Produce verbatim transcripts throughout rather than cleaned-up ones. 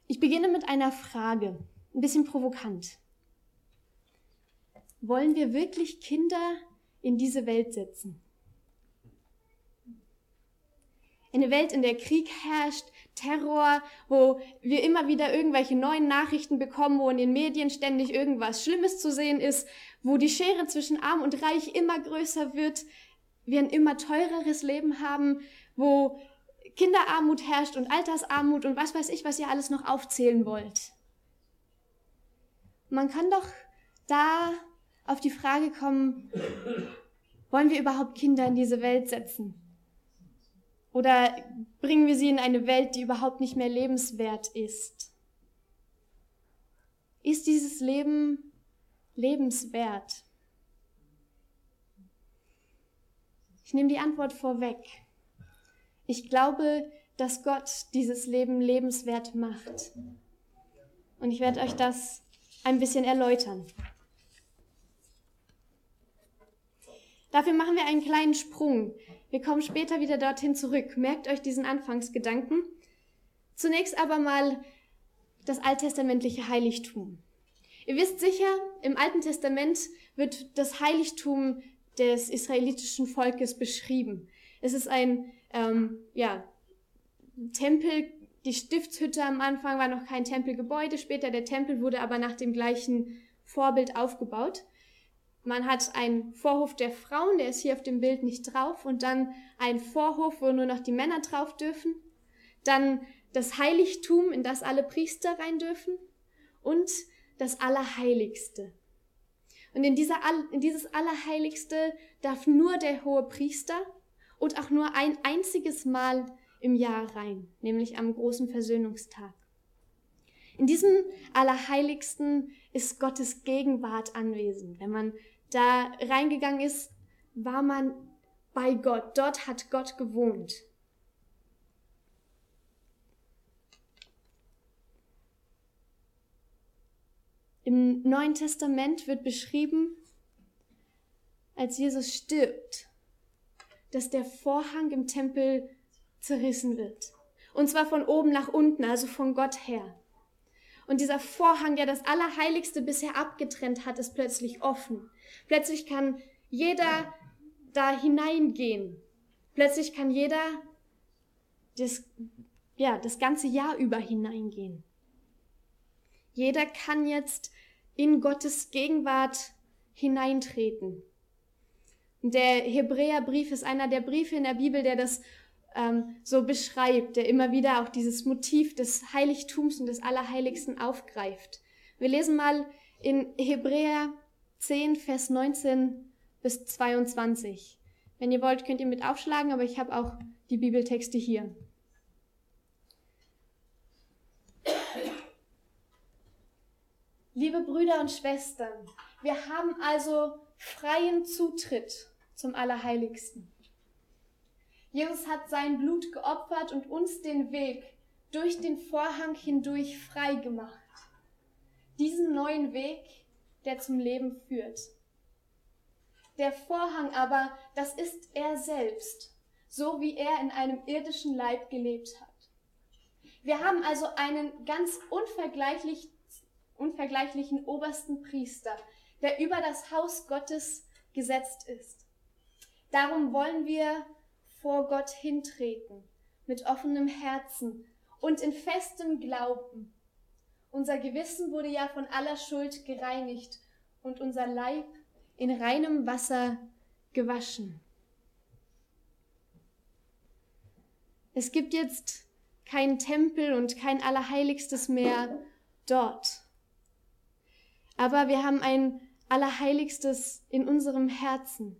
Ich beginne mit einer Frage, ein bisschen provokant. Wollen wir wirklich Kinder in diese Welt setzen? Eine Welt, in der Krieg herrscht, Terror, wo wir immer wieder irgendwelche neuen Nachrichten bekommen, wo in den Medien ständig irgendwas Schlimmes zu sehen ist, wo die Schere zwischen Arm und Reich immer größer wird, wir ein immer teureres Leben haben, wo Kinderarmut herrscht und Altersarmut und was weiß ich, was ihr alles noch aufzählen wollt. Man kann doch da auf die Frage kommen, wollen wir überhaupt Kinder in diese Welt setzen? Oder bringen wir sie in eine Welt, die überhaupt nicht mehr lebenswert ist? Ist dieses Leben lebenswert? Ich nehme die Antwort vorweg. Ich glaube, dass Gott dieses Leben lebenswert macht. Und ich werde euch das ein bisschen erläutern. Dafür machen wir einen kleinen Sprung. Wir kommen später wieder dorthin zurück. Merkt euch diesen Anfangsgedanken. Zunächst aber mal das alttestamentliche Heiligtum. Ihr wisst sicher, im Alten Testament wird das Heiligtum des israelitischen Volkes beschrieben. Es ist ein ähm, ja, Tempel, die Stiftshütte am Anfang war noch kein Tempelgebäude, später der Tempel wurde aber nach dem gleichen Vorbild aufgebaut. Man hat einen Vorhof der Frauen, der ist hier auf dem Bild nicht drauf, und dann einen Vorhof, wo nur noch die Männer drauf dürfen. Dann das Heiligtum, in das alle Priester rein dürfen, und das Allerheiligste. Und in, dieser, in dieses Allerheiligste darf nur der hohe Priester und auch nur ein einziges Mal im Jahr rein, nämlich am großen Versöhnungstag. In diesem Allerheiligsten ist Gottes Gegenwart anwesend. Wenn man da reingegangen ist, war man bei Gott. Dort hat Gott gewohnt. Im Neuen Testament wird beschrieben, als Jesus stirbt, dass der Vorhang im Tempel zerrissen wird. Und zwar von oben nach unten, also von Gott her. Und dieser Vorhang, der das Allerheiligste bisher abgetrennt hat, ist plötzlich offen. Plötzlich kann jeder da hineingehen. Plötzlich kann jeder das, ja, das ganze Jahr über hineingehen. Jeder kann jetzt in Gottes Gegenwart hineintreten. Und der Hebräerbrief ist einer der Briefe in der Bibel, der das ähm, so beschreibt, der immer wieder auch dieses Motiv des Heiligtums und des Allerheiligsten aufgreift. Wir lesen mal in Hebräer zehn, Vers neunzehn bis zweiundzwanzig. Wenn ihr wollt, könnt ihr mit aufschlagen, aber ich habe auch die Bibeltexte hier. Liebe Brüder und Schwestern, wir haben also freien Zutritt zum Allerheiligsten. Jesus hat sein Blut geopfert und uns den Weg durch den Vorhang hindurch frei gemacht. Diesen neuen Weg, der zum Leben führt. Der Vorhang aber, das ist er selbst, so wie er in einem irdischen Leib gelebt hat. Wir haben also einen ganz unvergleichlich, unvergleichlichen obersten Priester, der über das Haus Gottes gesetzt ist. Darum wollen wir vor Gott hintreten, mit offenem Herzen und in festem Glauben. Unser Gewissen wurde ja von aller Schuld gereinigt und unser Leib in reinem Wasser gewaschen. Es gibt jetzt keinen Tempel und kein Allerheiligstes mehr dort. Aber wir haben ein Allerheiligstes in unserem Herzen.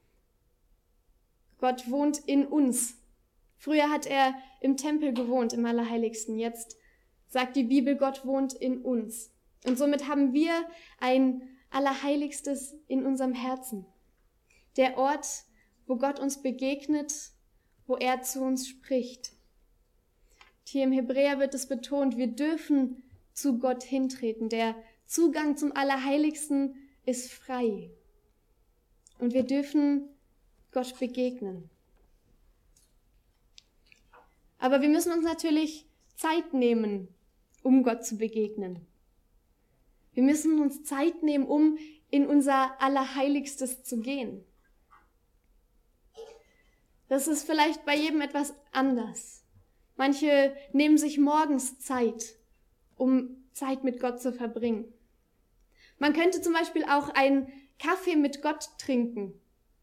Gott wohnt in uns. Früher hat er im Tempel gewohnt, im Allerheiligsten. Jetzt sagt die Bibel, Gott wohnt in uns. Und somit haben wir ein Allerheiligstes in unserem Herzen. Der Ort, wo Gott uns begegnet, wo er zu uns spricht. Hier im Hebräer wird es betont, wir dürfen zu Gott hintreten. Der Zugang zum Allerheiligsten ist frei. Und wir dürfen Gott begegnen. Aber wir müssen uns natürlich Zeit nehmen, um Gott zu begegnen. Wir müssen uns Zeit nehmen, um in unser Allerheiligstes zu gehen. Das ist vielleicht bei jedem etwas anders. Manche nehmen sich morgens Zeit, um Zeit mit Gott zu verbringen. Man könnte zum Beispiel auch einen Kaffee mit Gott trinken.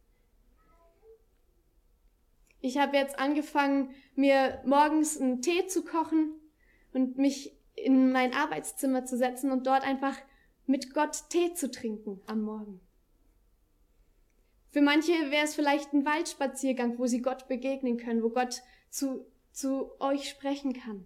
Ich habe jetzt angefangen, mir morgens einen Tee zu kochen und mich in mein Arbeitszimmer zu setzen und dort einfach mit Gott Tee zu trinken am Morgen. Für manche wäre es vielleicht ein Waldspaziergang, wo sie Gott begegnen können, wo Gott zu, zu euch sprechen kann.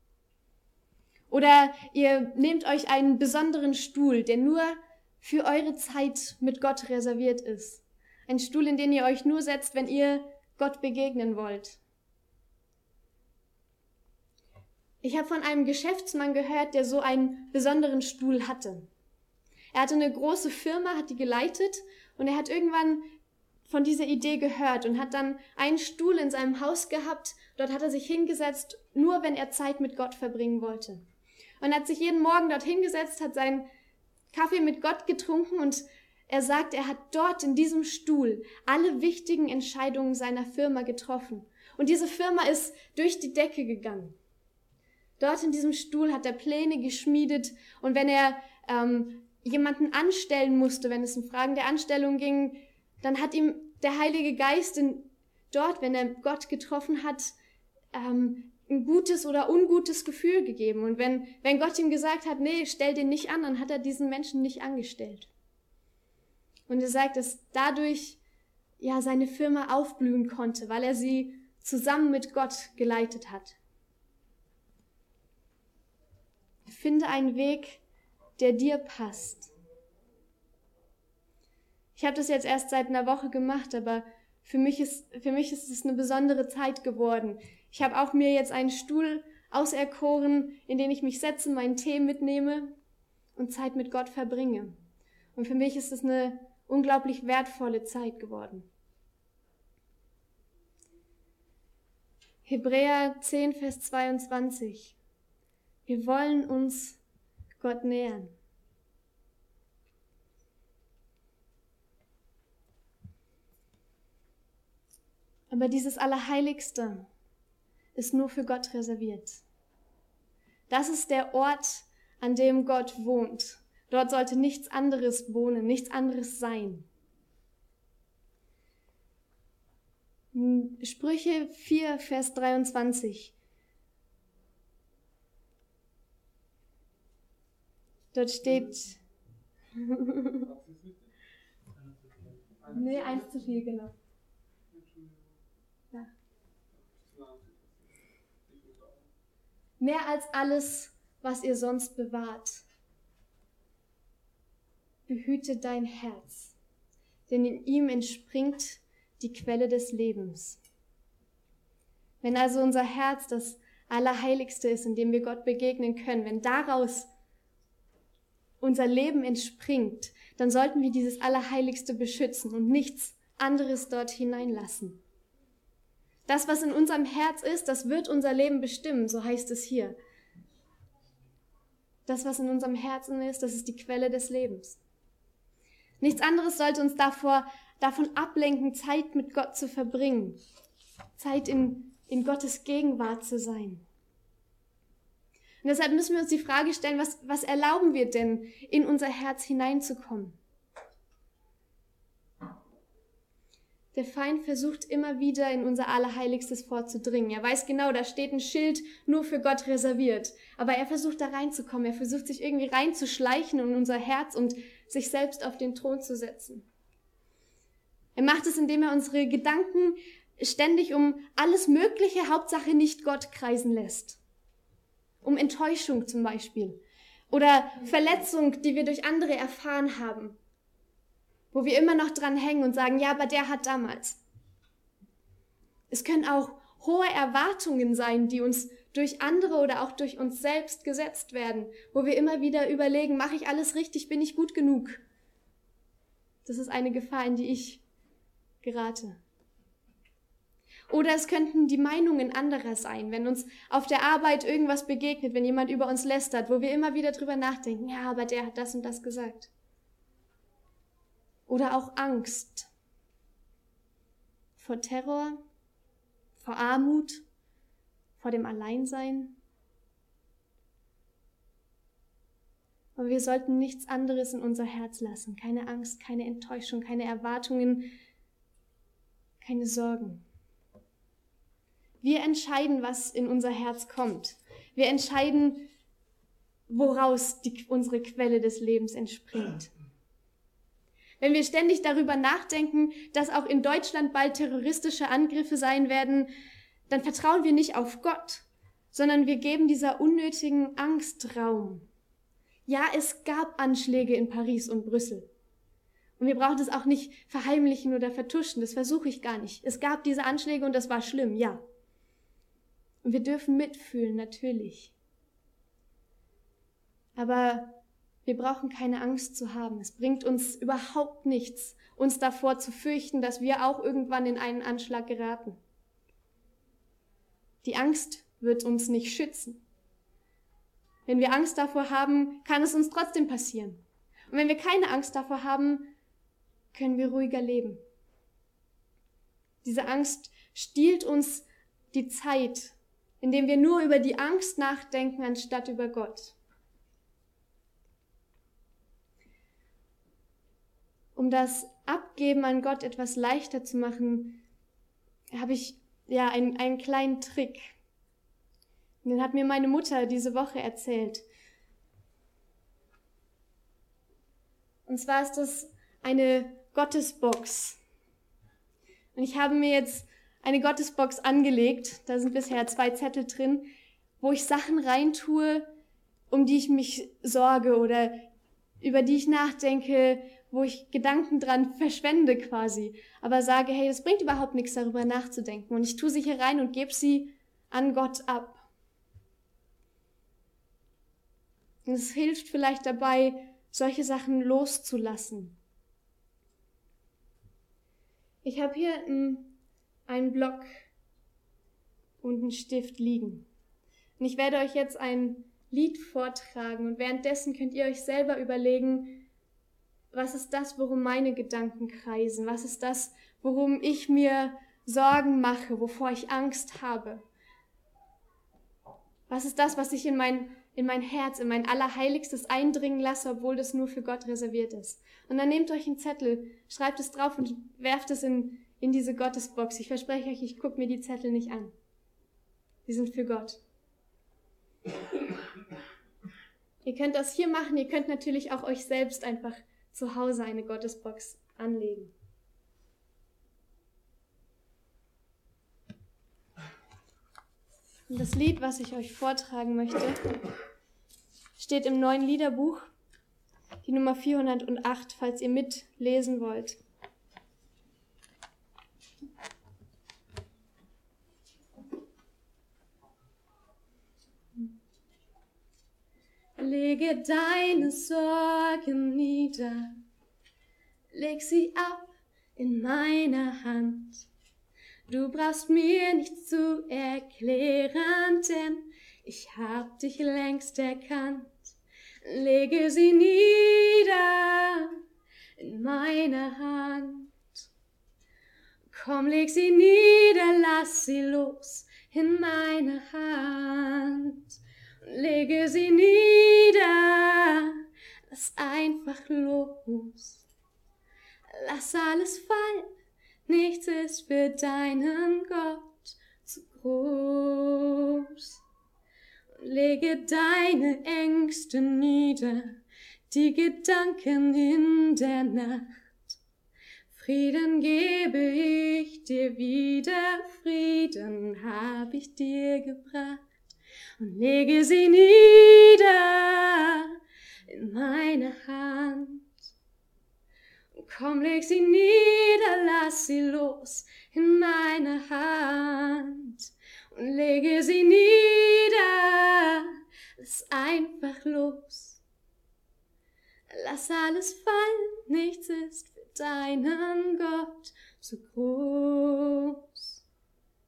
Oder ihr nehmt euch einen besonderen Stuhl, der nur für eure Zeit mit Gott reserviert ist. Ein Stuhl, in den ihr euch nur setzt, wenn ihr Gott begegnen wollt. Ich habe von einem Geschäftsmann gehört, der so einen besonderen Stuhl hatte. Er hatte eine große Firma, hat die geleitet und er hat irgendwann von dieser Idee gehört und hat dann einen Stuhl in seinem Haus gehabt. Dort hat er sich hingesetzt, nur wenn er Zeit mit Gott verbringen wollte. Und er hat sich jeden Morgen dort hingesetzt, hat seinen Kaffee mit Gott getrunken und er sagt, er hat dort in diesem Stuhl alle wichtigen Entscheidungen seiner Firma getroffen. Und diese Firma ist durch die Decke gegangen. Dort in diesem Stuhl hat er Pläne geschmiedet und wenn er ähm, jemanden anstellen musste, wenn es um Fragen der Anstellung ging, dann hat ihm der Heilige Geist in, dort, wenn er Gott getroffen hat, ähm, ein gutes oder ungutes Gefühl gegeben. Und wenn, wenn Gott ihm gesagt hat, nee, stell den nicht an, dann hat er diesen Menschen nicht angestellt. Und er sagt, dass dadurch ja seine Firma aufblühen konnte, weil er sie zusammen mit Gott geleitet hat. Finde einen Weg, der dir passt. Ich habe das jetzt erst seit einer Woche gemacht, aber für mich ist, für mich ist es eine besondere Zeit geworden. Ich habe auch mir jetzt einen Stuhl auserkoren, in den ich mich setze, meinen Tee mitnehme und Zeit mit Gott verbringe. Und für mich ist es eine unglaublich wertvolle Zeit geworden. Hebräer zehn, Vers zweiundzwanzig. Wir wollen uns Gott nähern. Aber dieses Allerheiligste ist nur für Gott reserviert. Das ist der Ort, an dem Gott wohnt. Dort sollte nichts anderes wohnen, nichts anderes sein. Sprüche vier, Vers dreiundzwanzig. Dort steht, nee, eins zu viel, genau. Ja. Mehr als alles, was ihr sonst bewahrt, behüte dein Herz, denn in ihm entspringt die Quelle des Lebens. Wenn also unser Herz das Allerheiligste ist, in dem wir Gott begegnen können, wenn daraus unser Leben entspringt, dann sollten wir dieses Allerheiligste beschützen und nichts anderes dort hineinlassen. Das, was in unserem Herz ist, das wird unser Leben bestimmen, so heißt es hier. Das, was in unserem Herzen ist, das ist die Quelle des Lebens. Nichts anderes sollte uns davor, davon ablenken, Zeit mit Gott zu verbringen, Zeit in, in Gottes Gegenwart zu sein. Und deshalb müssen wir uns die Frage stellen, was, was erlauben wir denn, in unser Herz hineinzukommen? Der Feind versucht immer wieder, in unser Allerheiligstes vorzudringen. Er weiß genau, da steht ein Schild nur für Gott reserviert. Aber er versucht da reinzukommen. Er versucht sich irgendwie reinzuschleichen in unser Herz und sich selbst auf den Thron zu setzen. Er macht es, indem er unsere Gedanken ständig um alles Mögliche, Hauptsache nicht Gott, kreisen lässt. Um Enttäuschung zum Beispiel. Oder Verletzung, die wir durch andere erfahren haben. Wo wir immer noch dran hängen und sagen, ja, aber der hat damals. Es können auch hohe Erwartungen sein, die uns durch andere oder auch durch uns selbst gesetzt werden, wo wir immer wieder überlegen, mache ich alles richtig, bin ich gut genug? Das ist eine Gefahr, in die ich gerate. Oder es könnten die Meinungen anderer sein, wenn uns auf der Arbeit irgendwas begegnet, wenn jemand über uns lästert, wo wir immer wieder drüber nachdenken, ja, aber der hat das und das gesagt. Oder auch Angst vor Terror, vor Armut, vor dem Alleinsein. Aber wir sollten nichts anderes in unser Herz lassen. Keine Angst, keine Enttäuschung, keine Erwartungen, keine Sorgen. Wir entscheiden, was in unser Herz kommt. Wir entscheiden, woraus die, unsere Quelle des Lebens entspringt. Wenn wir ständig darüber nachdenken, dass auch in Deutschland bald terroristische Angriffe sein werden, dann vertrauen wir nicht auf Gott, sondern wir geben dieser unnötigen Angst Raum. Ja, es gab Anschläge in Paris und Brüssel. Und wir brauchen das auch nicht verheimlichen oder vertuschen, das versuche ich gar nicht. Es gab diese Anschläge und das war schlimm, ja. Und wir dürfen mitfühlen, natürlich. Aber wir brauchen keine Angst zu haben. Es bringt uns überhaupt nichts, uns davor zu fürchten, dass wir auch irgendwann in einen Anschlag geraten. Die Angst wird uns nicht schützen. Wenn wir Angst davor haben, kann es uns trotzdem passieren. Und wenn wir keine Angst davor haben, können wir ruhiger leben. Diese Angst stiehlt uns die Zeit, indem wir nur über die Angst nachdenken, anstatt über Gott. Um das Abgeben an Gott etwas leichter zu machen, habe ich ja einen, einen kleinen Trick. Den hat mir meine Mutter diese Woche erzählt. Und zwar ist das eine Gottesbox. Und ich habe mir jetzt eine Gottesbox angelegt. Da sind bisher zwei Zettel drin, wo ich Sachen reintue, um die ich mich sorge oder über die ich nachdenke, wo ich Gedanken dran verschwende quasi. Aber sage, hey, das bringt überhaupt nichts, darüber nachzudenken. Und ich tue sie hier rein und gebe sie an Gott ab. Und es hilft vielleicht dabei, solche Sachen loszulassen. Ich habe hier einen Block und einen Stift liegen. Und ich werde euch jetzt ein Lied vortragen und währenddessen könnt ihr euch selber überlegen, was ist das, worum meine Gedanken kreisen? Was ist das, worum ich mir Sorgen mache, wovor ich Angst habe? Was ist das, was ich in mein, in mein Herz, in mein Allerheiligstes eindringen lasse, obwohl das nur für Gott reserviert ist? Und dann nehmt euch einen Zettel, schreibt es drauf und werft es in, in diese Gottesbox. Ich verspreche euch, ich gucke mir die Zettel nicht an. Die sind für Gott. Ihr könnt das hier machen, ihr könnt natürlich auch euch selbst einfach zu Hause eine Gottesbox anlegen. Und das Lied, was ich euch vortragen möchte, steht im neuen Liederbuch, die Nummer vierhundertacht, falls ihr mitlesen wollt. Lege deine Sorgen nieder, leg sie ab in meiner Hand. Du brauchst mir nichts zu erklären, denn ich hab dich längst erkannt. Lege sie nieder in meiner Hand. Komm, leg sie nieder, lass sie los in meiner Hand. Lege sie nieder, lass einfach los. Lass alles fallen, nichts ist für deinen Gott zu groß. Lege deine Ängste nieder, die Gedanken in der Nacht. Frieden gebe ich dir wieder, Frieden hab ich dir gebracht. Und lege sie nieder in meine Hand. Komm, leg sie nieder, lass sie los in meine Hand. Und lege sie nieder, lass einfach los. Lass alles fallen, nichts ist für deinen Gott zu groß.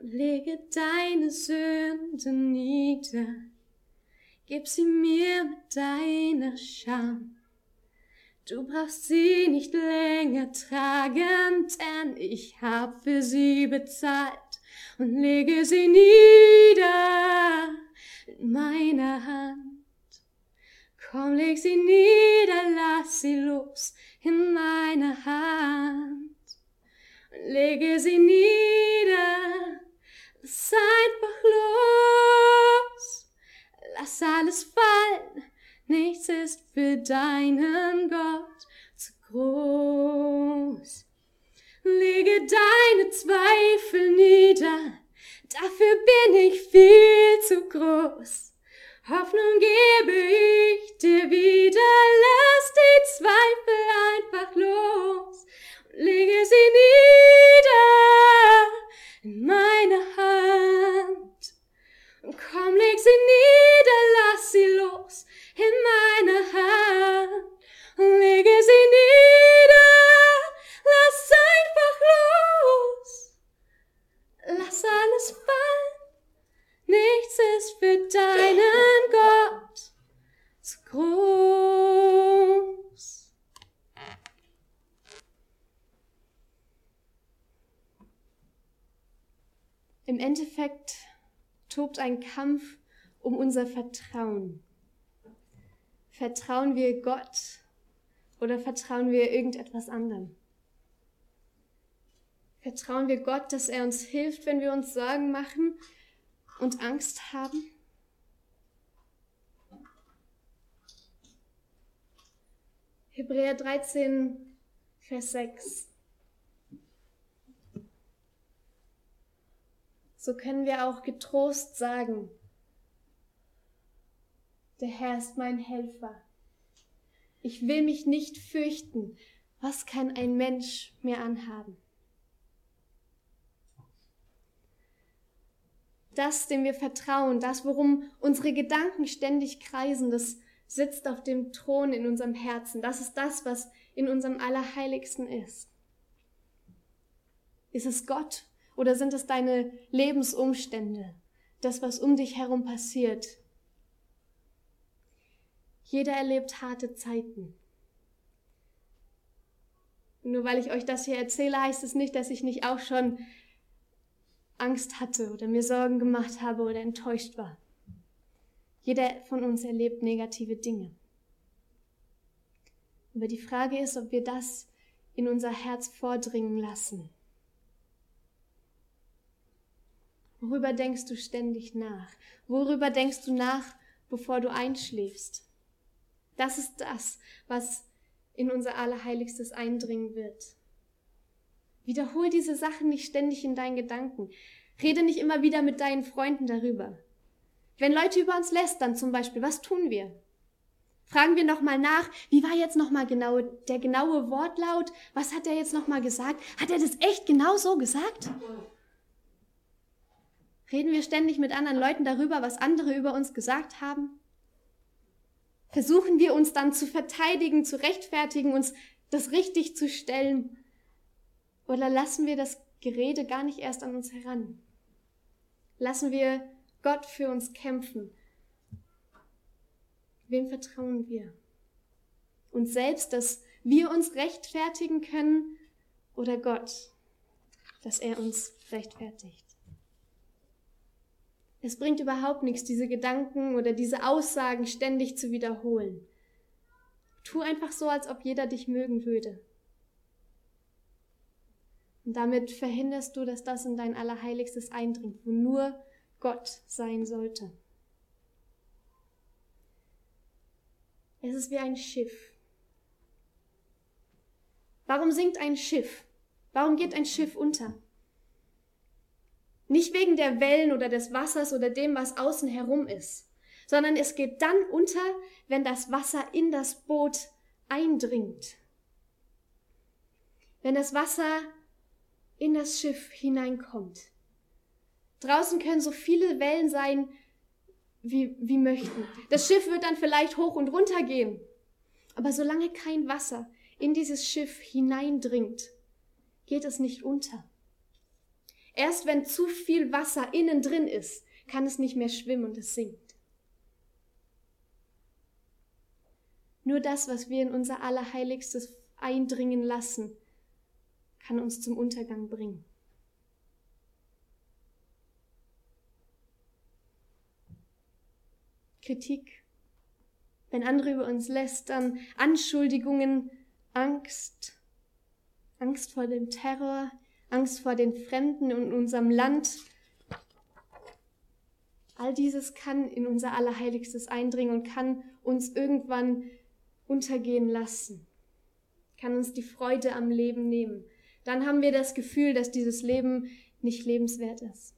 lege deine Sünden nieder, gib sie mir mit deiner Scham. Du brauchst sie nicht länger tragen, denn ich hab für sie bezahlt und lege sie nieder in meiner Hand. Komm, leg sie nieder, lass sie los in meiner Hand. Und lege sie nieder, lass einfach los, lass alles fallen. Nichts ist für deinen Gott zu groß. Lege deine Zweifel nieder, dafür bin ich viel zu groß. Hoffnung gebe ich dir wieder, lass die Zweifel einfach los. Und lege sie nieder in meine Hand. Und komm, leg sie nieder, lass sie los in meine Hand. Und lege sie nieder, lass einfach los. Lass alles fallen, nichts ist für deinen Gott zu groß. Im Endeffekt tobt ein Kampf um unser Vertrauen. Vertrauen wir Gott oder vertrauen wir irgendetwas anderem? Vertrauen wir Gott, dass er uns hilft, wenn wir uns Sorgen machen und Angst haben? Hebräer dreizehn, Vers sechs. So können wir auch getrost sagen, der Herr ist mein Helfer. Ich will mich nicht fürchten. Was kann ein Mensch mir anhaben? Das, dem wir vertrauen, das, worum unsere Gedanken ständig kreisen, das sitzt auf dem Thron in unserem Herzen. Das ist das, was in unserem Allerheiligsten ist. Ist es Gott oder sind es deine Lebensumstände, das, was um dich herum passiert? Jeder erlebt harte Zeiten. Und nur weil ich euch das hier erzähle, heißt es nicht, dass ich nicht auch schon Angst hatte oder mir Sorgen gemacht habe oder enttäuscht war. Jeder von uns erlebt negative Dinge. Aber die Frage ist, ob wir das in unser Herz vordringen lassen. Worüber denkst du ständig nach? Worüber denkst du nach, bevor du einschläfst? Das ist das, was in unser Allerheiligstes eindringen wird. Wiederhol diese Sachen nicht ständig in deinen Gedanken. Rede nicht immer wieder mit deinen Freunden darüber. Wenn Leute über uns lästern zum Beispiel, was tun wir? Fragen wir nochmal nach, wie war jetzt nochmal genau der genaue Wortlaut? Was hat er jetzt nochmal gesagt? Hat er das echt genau so gesagt? Reden wir ständig mit anderen Leuten darüber, was andere über uns gesagt haben? Versuchen wir uns dann zu verteidigen, zu rechtfertigen, uns das richtig zu stellen? Oder lassen wir das Gerede gar nicht erst an uns heran? Lassen wir Gott für uns kämpfen? Wem vertrauen wir? Uns selbst, dass wir uns rechtfertigen können, oder Gott, dass er uns rechtfertigt? Es bringt überhaupt nichts, diese Gedanken oder diese Aussagen ständig zu wiederholen. Tu einfach so, als ob jeder dich mögen würde. Und damit verhinderst du, dass das in dein Allerheiligstes eindringt, wo nur Gott sein sollte. Es ist wie ein Schiff. Warum sinkt ein Schiff? Warum geht ein Schiff unter? Nicht wegen der Wellen oder des Wassers oder dem, was außen herum ist, sondern es geht dann unter, wenn das Wasser in das Boot eindringt. Wenn das Wasser in das Schiff hineinkommt. Draußen können so viele Wellen sein, wie, wie möchten. Das Schiff wird dann vielleicht hoch und runter gehen. Aber solange kein Wasser in dieses Schiff hineindringt, geht es nicht unter. Erst wenn zu viel Wasser innen drin ist, kann es nicht mehr schwimmen und es sinkt. Nur das, was wir in unser Allerheiligstes eindringen lassen, kann uns zum Untergang bringen. Kritik, wenn andere über uns lästern, Anschuldigungen, Angst, Angst vor dem Terror, Angst vor den Fremden in unserem Land. All dieses kann in unser Allerheiligstes eindringen und kann uns irgendwann untergehen lassen, kann uns die Freude am Leben nehmen. Dann haben wir das Gefühl, dass dieses Leben nicht lebenswert ist.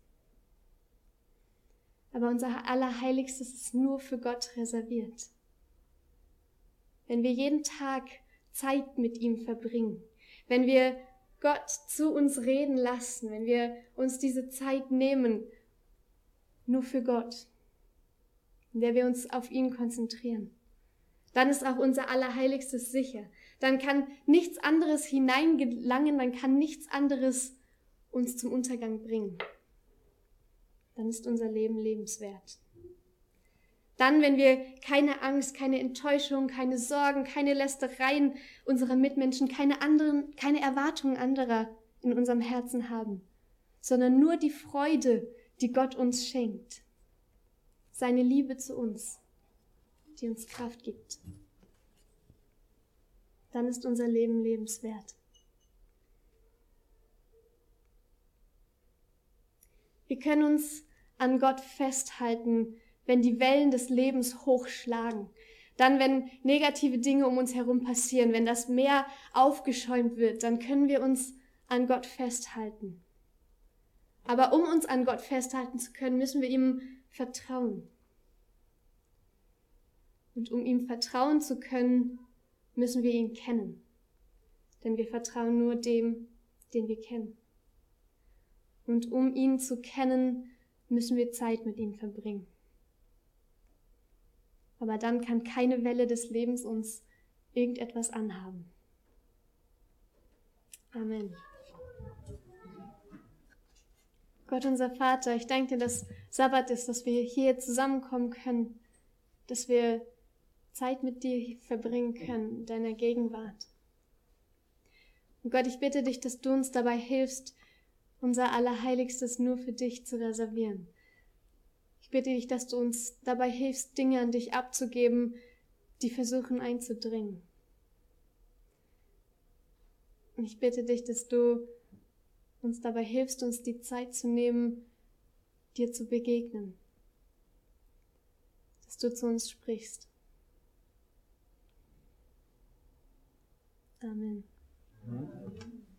Aber unser Allerheiligstes ist nur für Gott reserviert. Wenn wir jeden Tag Zeit mit ihm verbringen, wenn wir Gott zu uns reden lassen, wenn wir uns diese Zeit nehmen, nur für Gott, in der wir uns auf ihn konzentrieren, dann ist auch unser Allerheiligstes sicher. Dann kann nichts anderes hineingelangen, dann kann nichts anderes uns zum Untergang bringen. Dann ist unser Leben lebenswert. Dann, wenn wir keine Angst, keine Enttäuschung, keine Sorgen, keine Lästereien unserer Mitmenschen, keine anderen, keine Erwartungen anderer in unserem Herzen haben, sondern nur die Freude, die Gott uns schenkt. Seine Liebe zu uns, die uns Kraft gibt. Dann ist unser Leben lebenswert. Wir können uns an Gott festhalten, wenn die Wellen des Lebens hochschlagen. Dann, wenn negative Dinge um uns herum passieren, wenn das Meer aufgeschäumt wird, dann können wir uns an Gott festhalten. Aber um uns an Gott festhalten zu können, müssen wir ihm vertrauen. Und um ihm vertrauen zu können, müssen wir ihn kennen. Denn wir vertrauen nur dem, den wir kennen. Und um ihn zu kennen, müssen wir Zeit mit ihm verbringen. Aber dann kann keine Welle des Lebens uns irgendetwas anhaben. Amen. Gott, unser Vater, ich danke dir, dass Sabbat ist, dass wir hier zusammenkommen können, dass wir Zeit mit dir verbringen können, in deiner Gegenwart. Und Gott, ich bitte dich, dass du uns dabei hilfst, unser Allerheiligstes nur für dich zu reservieren. Ich bitte dich, dass du uns dabei hilfst, Dinge an dich abzugeben, die versuchen einzudringen. Und ich bitte dich, dass du uns dabei hilfst, uns die Zeit zu nehmen, dir zu begegnen. Dass du zu uns sprichst. Amen.